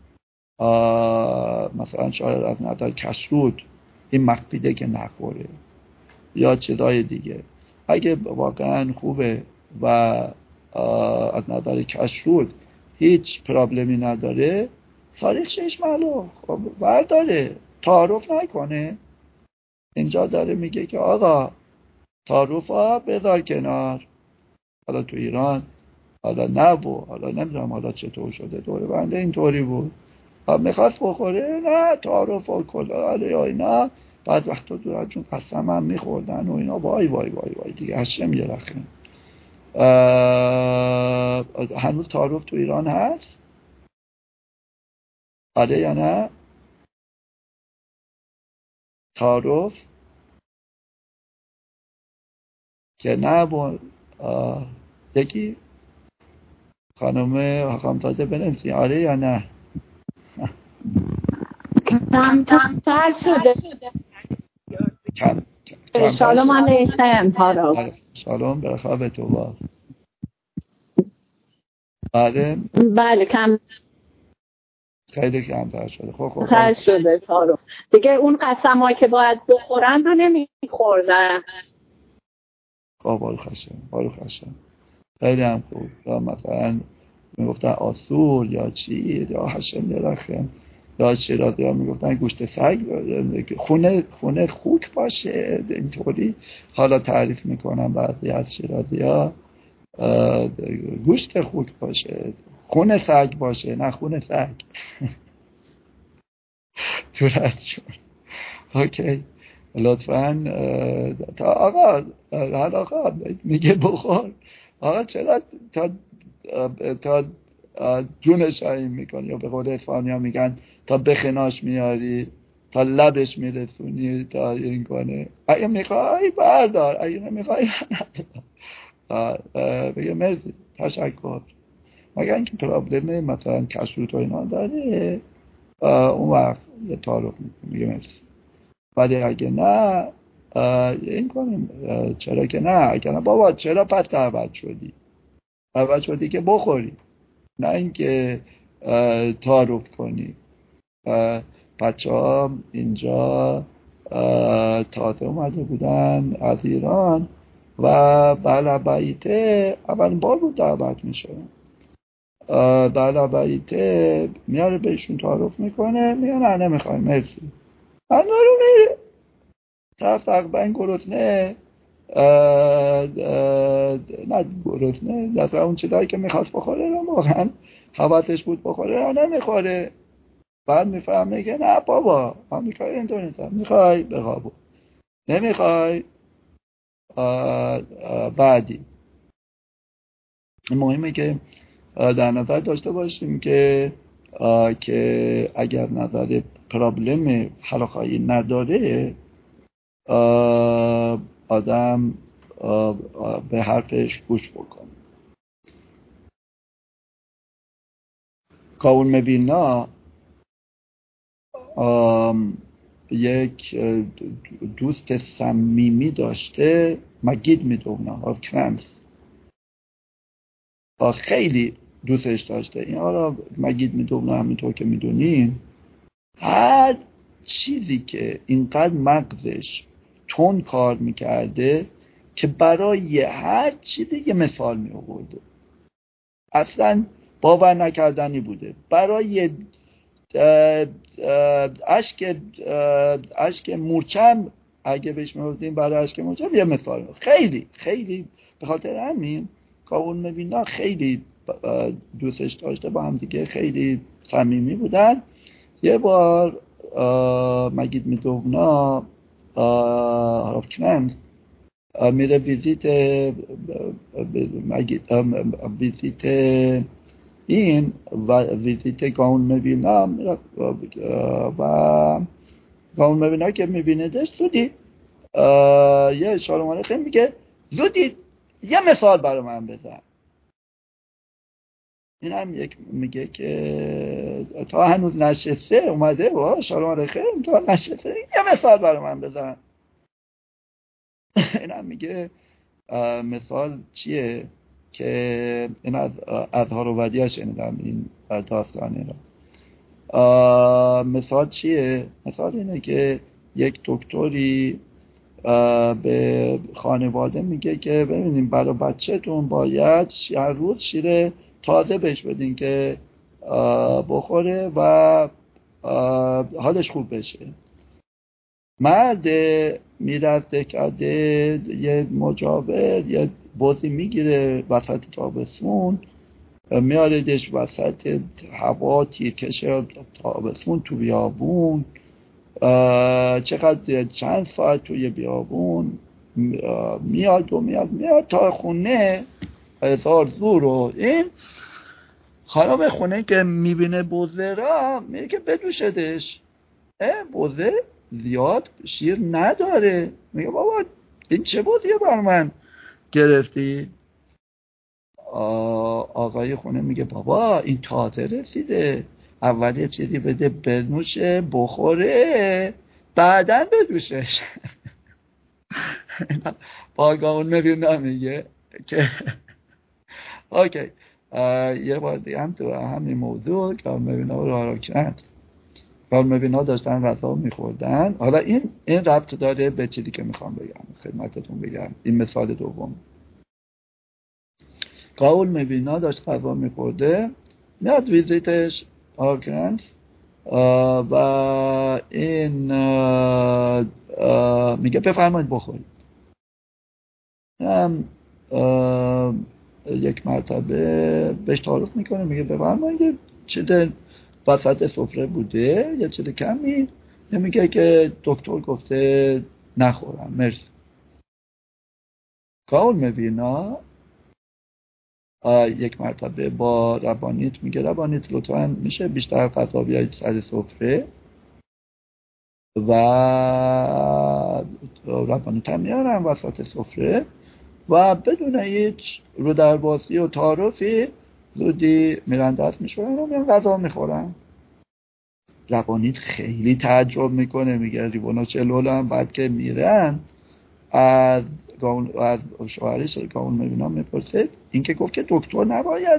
مثلا شاید از نظر کشرود این مقبیده که نخوره یا چیزای دیگه. اگه واقعا خوبه و از نظر کشرود هیچ پرابلمی نداره، تاریخ شش معلوم خب برداره، تعارف نکنه. اینجا داره میگه که آقا تعارف ها بذار کنار. حالا تو ایران حالا نه و حالا نمیدونم حالا چطور شده، دوره بنده اینطوری بود، میخواست بخوره نه تعارف و کلا یا اینا. بعد وقتا دوران چون قسم هم میخوردن و اینا، وای وای وای وای دیگه هشم یه رخیم. هنوز تعارف تو ایران هست؟ آره یا نه؟ تعارف که نه با یکی خانم حاکمزاده بنویسی آره یا نه؟ کم تر شده. کم شالوم علیکم تعارف. شالوم برخواه به تو با بله بله کم خیلی کمتر شده. خب خب تر شده تعارف دیگه. اون قسمایی که باید بخورن رو نمیخوردن. خب بارو خشم بارو خشم خیلی هم خوب. یا مثلا میگفتن آسور یا چی یا حشم درخم یا شیرازی ها میگفتن گوشت سگ، خونه خونه خوک باشه اینطوری. حالا تعریف میکنم بعضی از شیرازی ها گوشت خوک باشه، خونه سگ باشه نه خونه سگ. تو رد شد. اوکی لطفاً. تا آقا حالا آقا میگه بخور، آقا چرا تا تا جونش هایی میکنی یا به قول اسپانی ها میگن تا بخناش میاری، تا لبش میرسونی، تا این کنه. اگه میخوای بردار، اگه نمیخوای بگه مرسی تشکر. مگر اینکه پرابلم مثلا کشروت و اینا داره اون وقت یه تعارف میگه مرسی. ولی اگه نه این کنیم. چرا که نه؟ اگه نه بابا چرا پس دعوت شدی؟ دعوت شدی که بخوری، نه اینکه تعارف کنی. بچه ها اینجا تازه اومده بودن از ایران و بلبعیته اولین بار بود دعوت میشه. بلبعیته میاره بهشون تعارف میکنه، میگه نه نمیخوای مرسی. من رو میره طرف تقریبا گرسنه، نه گرسنه در اون چیزایی که میخواست بخوره رو واقعا حواسش بود بخوره رو نمیخوره. بعد میفهمه که نه بابا آمریکایی اینطور نیست، میخوای بخوابو، نمیخوای بعدی. مهمه که در نظر داشته باشیم که که اگر نظر پرابلم حلاخایی نداره آدم به حرفش گوش بکنه. کاول مبینا یک دوست صمیمی داشته، مگید میدونه آف کرمس، خیلی دوستش داشته. این آره مگید میدونه همینطور که میدونین هر چیزی که اینقدر مغزش تون کار میکرده که برای هر چیزی یه مثال میآورده، اصلا باور نکردنی بوده. برای اشک اشک مورچم اگه بهش میگفتیم، برای اشک مورچم یه مثال. خیلی خیلی به خاطر همین کاول مبینا خیلی دوستش داشته، با هم دیگه خیلی صمیمی بودن. یه بار مگید میدونا هاروفکنن میره ویزیت مگید ویزیت این و ویزیت گاون مبینا و گاون مبینا که میبیندش زودی یه شالومانه خیلی میگه زودی یه مثال برای من بزن. این هم یک میگه که تا هنوز نشسته اومده با سلام علیکم تا نشسته یه مثال برای من بزن. این هم میگه مثال چیه که این از اظهار و ودیع شنیدم این داستانه را. مثال چیه؟ مثال اینه که یک دکتری به خانواده میگه که ببینیم برای بچه‌تون باید هر روز شیر تازه بهش بدین که بخوره و حالش خوب بشه. مرد میرفته کرده یه مجاور یه بوزی میگیره وسط تابستون میاردش وسط هوا تیرکش تابستون تو بیابون، چقدر چند ساعت توی بیابون میاد و میاد میاد تا خونه هزار زور. و این خانم خونه که میبینه بوزه را میگه که بدوشدش، بوزه زیاد شیر نداره. میگه بابا این چه بوزیه بر من گرفتی؟ آقای خونه میگه بابا این تازه رسیده، اول یه چیزی بده بنوشه بخوره بعدن بدوشش. باگامون میبینم میگه که اوکی یه بار دیگه هم تو همین موضوع که میبینم رو را کرد میبینا داشتن غذا میخوردن. حالا این این ربط داره به چیزی که میخوام بگم خدمتتون بگم. این مثال دوم، قاول میبینا داشت غذا میخورده، میاد ویزیتش آرکنس و این آه آه میگه بفرمایید بخورید. هم یک مرتبه بهش تعارف میکنه میگه بفرمایید. چیز وسط سفره بوده یا چیز کمی، میگه که دکتر گفته نخورم مرسی. قاول میبینا یک مرتبه با ربانیت میگه ربانیت لطفاً میشه بیشتر غذا بیارید سر سفره، و ربانیت هم میارن وسط سفره و بدون هیچ رو درباسی و تعارفی زودی میرن دست میشورن و میرن غذا میخورن. ربانیت خیلی تعجب میکنه، میگه ریوانا چلول هم بعد که میرن از از شوهرش گاون میبینم میپرسه این که گفت که دکتر نباید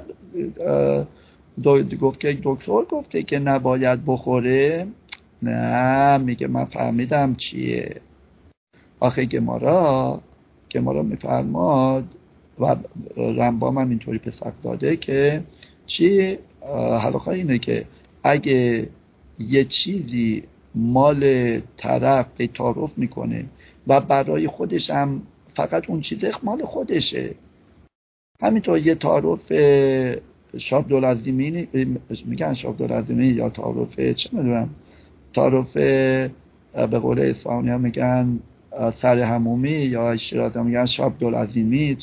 گفت که دکتر گفته که نباید بخوره. نه میگه من فهمیدم چیه. آخه گمارا گمارا میفرماد و رمبام هم اینطوری پسک داده که چی حلاقه اینه که اگه یه چیزی مال طرف به تعارف میکنه و برای خودش هم فقط اون چیز مال خودشه، همینطور یه تعارف شاب دولازیمی میگن شاب دولازیمی یا تعارف چه میدونم تعارف به قول اصفهانی ها میگن سر همومی یا شیرازی میگن شاب دولازیمی،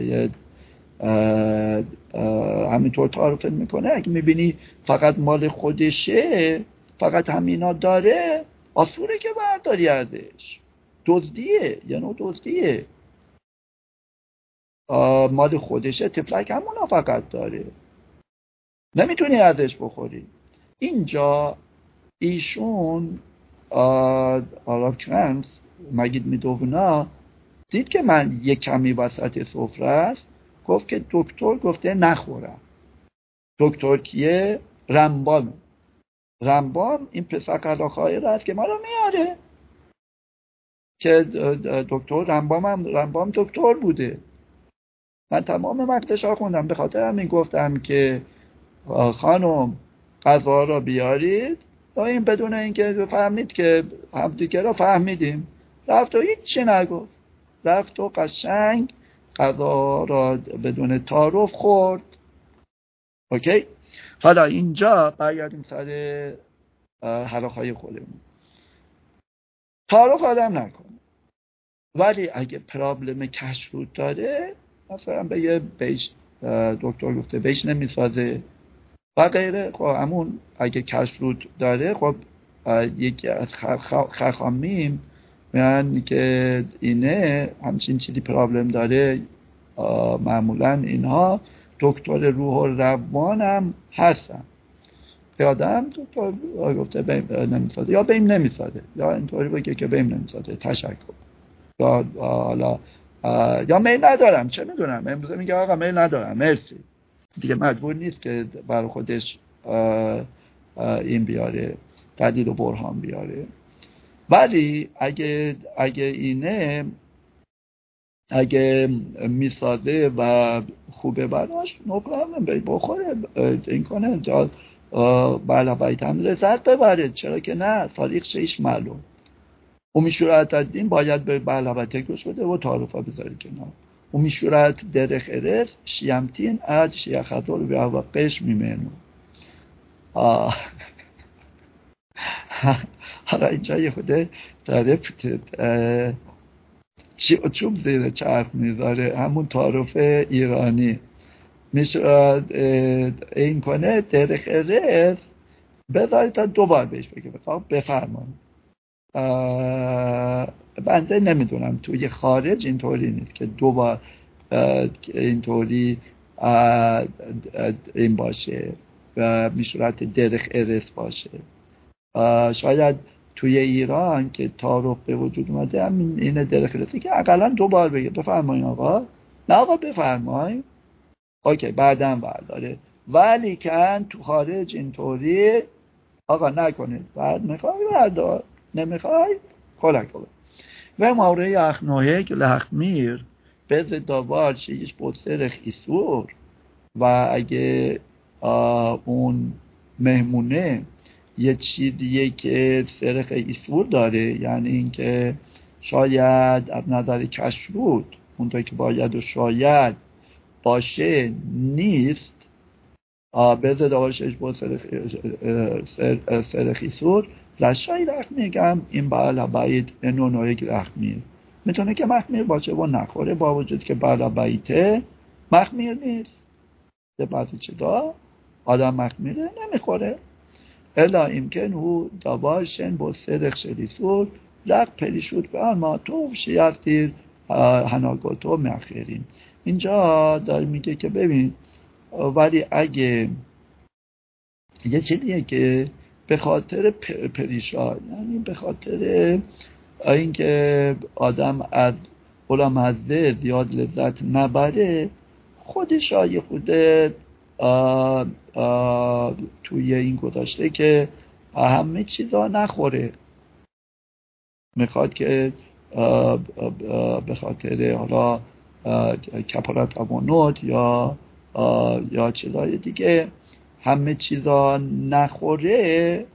همینطور تعارف میکنه. اگه میبینی فقط مال خودشه فقط همینا داره آسوره که برداری ازش، دزدیه یا نوع دزدیه. مال خودشه تفلک همونا فقط داره نمیتونی ازش بخوری. اینجا ایشون آراب کرنس مگید میدوونا دید که من یک کمی وسط سفره است، گفت که دکتر گفته نخورم. دکتر کیه؟ رمبام. رمبام این پسک علاقه را است که ما رو میاره که دکتر رمبام هم رمبام دکتر بوده. من تمام وقتش ها خوندم، به خاطر همین گفتم که خانم غذا را بیارید تا این بدون اینکه فهمید که همدیگه را فهمیدیم. رفت و هیچی نگفت، رفت و قشنگ غذا را بدون تعارف خورد. اوکی، حالا اینجا برگردیم سر حلقهای خودمون. تعارف آدم نکنه، ولی اگه پرابلم کشفرود داره مثلا به یه بیش دکتر گفته بیش نمیسازه و غیره، خب همون اگه کشفرود داره خب یکی از خرخامیم میگن که اینه همچین چیزی پرابلم داره، معمولا اینها دکتر روح الروانم هستم. یادم دکتر گفته بیم نمیساده یا بیم نمیساده یا اینطوری بگه که بیم نمیساده تشکر یا حالا یا میل ندارم چه میدونم امروز میگه آقا میل ندارم مرسی دیگه مجبور نیست که برای خودش این بیاره دلیل و برهان بیاره. ولی اگه اگه اینه اگه میساده و خوبه براش نپرابلم بری بخوره این کنه جا بالا باید هم لذت ببره چرا که نه تاریخ شیش معلوم و میشورت الدین باید به بلبته گوش بده و تعارفه بذاری کنار و میشورت درخ ارز شیمتین اد شیخ خطور به و قش میمنو. حالا اینجا یه خوده داره چوب زیر چرخ میذاره همون تعارف ایرانی میشه این کنه درخ ارز بذارید تا دوبار بهش بگه بفرمایید. بنده نمیدونم توی خارج اینطوری نیست که دوبار اینطوری این باشه و میشورت درخ ارز باشه. شاید توی ایران که تعارف به وجود اومده همین اینه درخ ارزی که اقلا دوبار بگه بفرمایید آقا نه آقا بفرمایید اوکی بعدم برداره. ولی کن تو خارج اینطوری آقا نکنید بعد میخوای بردار نمیخوای خلق بود و مورد اخنوهک لحمیر به زدابار شیش بسرخ ایسور و اگه اون مهمونه یه چیزیه که سرخ ایسور داره یعنی اینکه شاید از نظر کشرود اونطور که باید و شاید باشه نیست به زدابار شیش بسرخ سرخ ایسور رشای رخمیر گم این بالا باید نونوی رخمیر میتونه که مخمیر باشه و نخوره با وجود که بالا بایته مخمیر نیست به بعضی چیزا آدم مخمیره نمیخوره الا امکن او داباشن با سرخ شلیسور رق پریشود به آن توف شیفتیر هناگوتو مخیرین. اینجا داره میگه که ببین ولی اگه یه چیزیه که به خاطر پریشان یعنی به خاطر اینکه آدم از علامزه زیاد لذت نبره خودش یه خوده آه آه توی این گذاشته که همه چیزا نخوره میخواد که آه آه به خاطر حالا کپارت امانات یا یا چیزای دیگه همه چیزا نخوره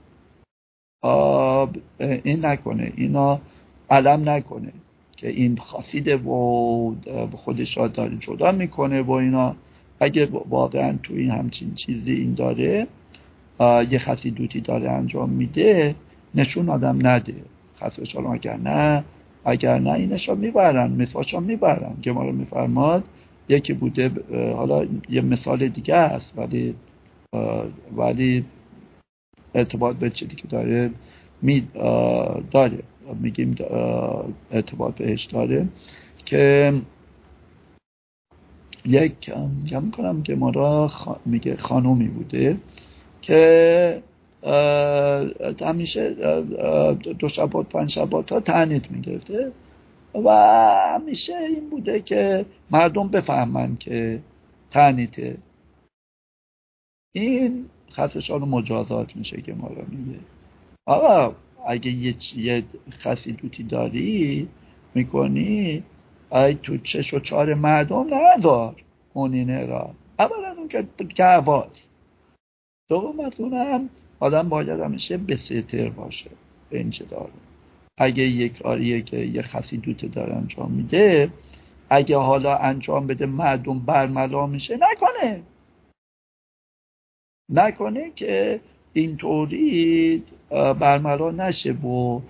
این نکنه اینا علم نکنه که این خاصیده و خودش را داره جدا میکنه و اینا اگه واقعا تو این همچین چیزی این داره یه خاصیدوتی داره انجام میده نشون آدم نده خاصش حالا اگر نه اگر نه اینشا میبرن مثالشا میبرن که ما رو میفرماد یکی بوده حالا یه مثال دیگه هست ولی ولی ارتباط به چیزی که داره می داره میگیم ارتباط بهش داره که یک جمع میکنم که ما را خ... میگه خانومی بوده که همیشه دو شبات پنج شبات ها تعنیت میگرفته و همیشه این بوده که مردم بفهمن که تعنیته. این خصشان مجازات میشه که ما را میگه آقا اگه یه, یه خصیدوتی داری میکنی ای تو چش و چار مردم نذار اونینه را اولا اون که گهباز دوم از اونم آدم باید همیشه بسیتر باشه به این چه داره اگه یک کاریه که یه خصیدوت داره انجام میده اگه حالا انجام بده مردم برملا میشه نکنه نکنه که اینطوری برملا نشه و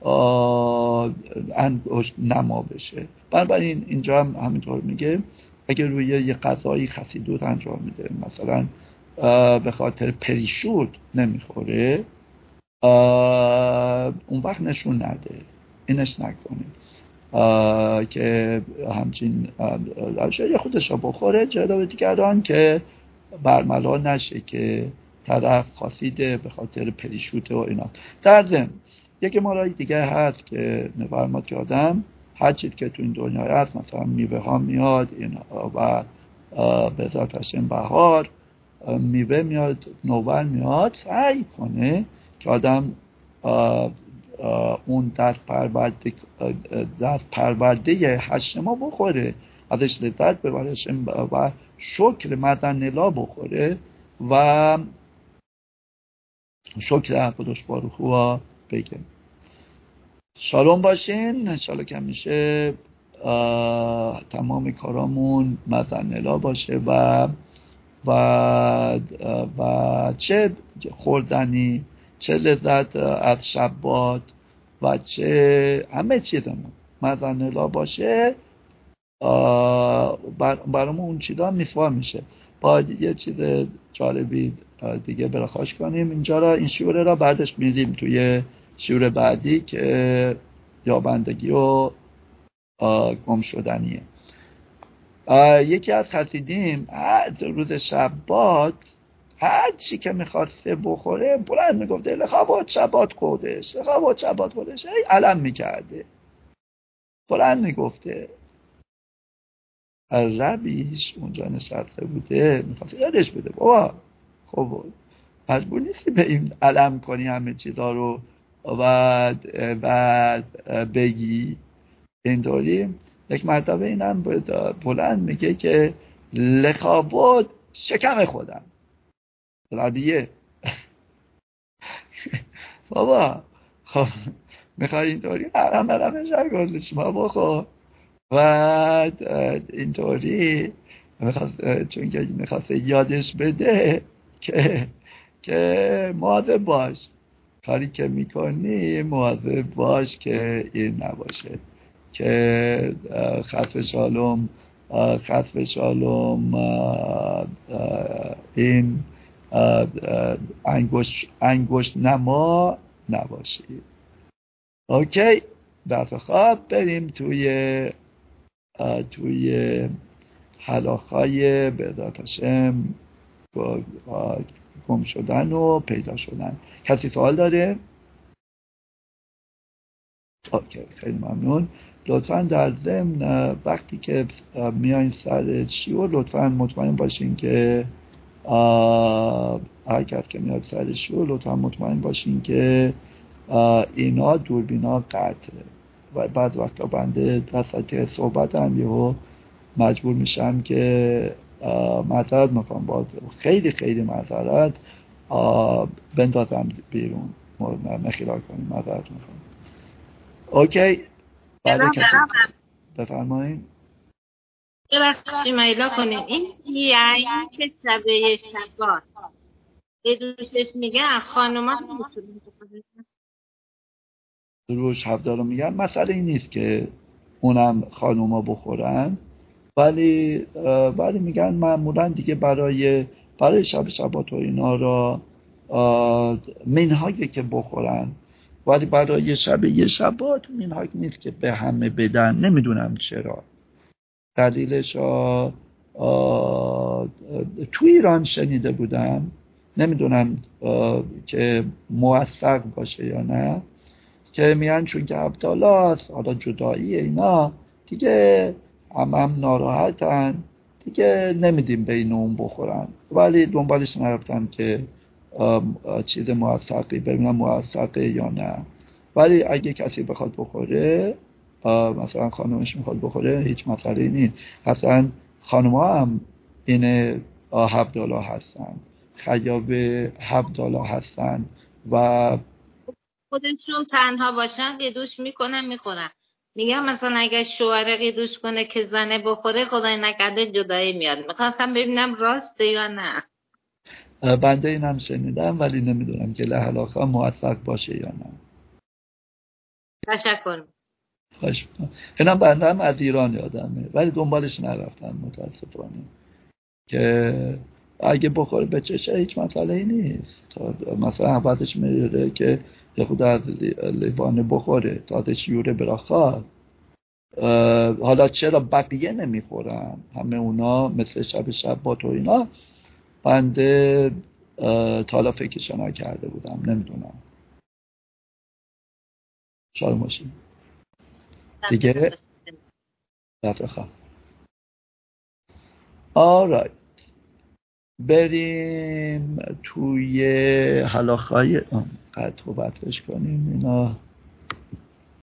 انگشت نما بشه. بنابراین اینجا هم همینطور میگه اگر روی یه غذایی خسیدوت انجام میده مثلا به خاطر پریشود نمیخوره اون وقت نشون نده اینش نکنه که همچین شاید خودش رو بخوره جلو دیگران که برملا نشه که طرف خاصیده به خاطر پریشوته و اینا. در ضمن یک مورد دیگه هست که نفرماد که آدم هر چیز که تو این دنیا هست، مثلا میوه ها میاد اینا و به ذات هشم بهار میوه میاد، نوبر میاد، سعی کنه که آدم آه آه اون دست پرورده دست پرورده هشما بخوره، ازش لذت ببره و شکر مدنلا بخوره و شکر قدوس باروخ هو بگه. شالوم باشین. انشالله که میشه تمام کارامون مدنلا باشه و و و چه خوردنی، چه لذت از شبات و چه همه چیزمون مزنلا باشه، بر برامون اون چیزا میسوار میشه. باید یه چیز جالبی دیگه برخواش کنیم اینجا را، این شعور را بعدش میریم توی شعور بعدی که یابندگی و گم شدنیه. یکی از خسیدیم روز شبات هر چی که میخواسته بخوره بلند میگفته لخوابات شبات خودش، لخوابات شبات خودش، ای علم میکرده، بلند میگفته. ربیش اونجا نشسته بوده میخواسته یادش بده بابا خب مجبور نیستی به این علم کنی همه چیزا رو و بعد بگی اینطوری. یک مرتبه اینم بلند میگه که لخوابات شکم خودم. ربیه بابا خب میخوای اینطوری حرم برم شرگردش ما بخور و اینطوری میخواست، چون که میخواست یادش بده که که مواظب باش، کاری که میکنی مواظب باش که این نباشه، که خطف شالوم خطف شالوم این انگشت انگشت نما نباشی. اوکی، در خواب بریم توی توی حلاخای به ذات هشم گم شدن و پیدا شدن. کسی سوال داره؟ اوکی، خیلی ممنون. لطفاً در ضمن وقتی که میایین سر شیور لطفاً مطمئن باشین که هر کس که میاد سر شیور لطفاً مطمئن باشین که اینا دوربینا قطعه و بعد وقتا بنده وسط صحبتم یهو مجبور میشم که معذرت میخوام، باز خیلی خیلی معذرت بندازم بیرون، نخیرار کنیم، معذرت میخوام. اوکی، بعد کسی بفرمایید. یه بخشی مایلا کنین. این یعنی که شبه شبات یه دوستش میگن خانوما روش هفته رو میگن، مسئله این نیست که اونم خانوما بخورن، ولی ولی میگن معمولا دیگه برای برای شب شبات و اینا را منهاگه که بخورن، ولی برای شب یه شبات منهاگ نیست که به همه بدن. نمیدونم چرا دلیلش آ... آ... تو ایران شنیده بودم، نمیدونم که موثق باشه یا نه، که میان چون که عبدالله حالا جدایی اینا دیگه هم هم ناراحتن دیگه نمیدیم بین اون بخورن، ولی دنبالش نرفتم که چیز موثقی ببینم موثقه یا نه. ولی اگه کسی بخواد بخوره، مثلا خانمش میخواد بخوره، هیچ مسئله نیست. اصلا خانم‌ها هم این عبدالله هستن، خیاب عبدالله هستن و خودشون تنها باشن قیدوش میکنن میخورن. میگم مثلا اگه شوهر قیدوش کنه که زنه بخوره خدای نکرده جدایی میاد. میخواستم ببینم راسته یا نه. بنده این هم شنیدم ولی نمیدونم که لحلاقا موثق باشه یا نه. تشکر. خوش اینم بنده هم از ایران یادمه ولی دنبالش نرفتم متاسفانه، که اگه بخوره به چشه هیچ مسئله ای نیست. مثلا بعدش میره که یه خود از لیوانه بخوره تازه شیوره براخواست حالا چرا بقیه نمیخورن؟ همه اونا مثل شب شب با تو اینا بنده تا حالا فکرشو نکرده بودم، نمیدونم. شاید باشیم دیگه دفعه خواه. آرایت، بریم توی حلاخای قطع و بطرش کنیم اینا.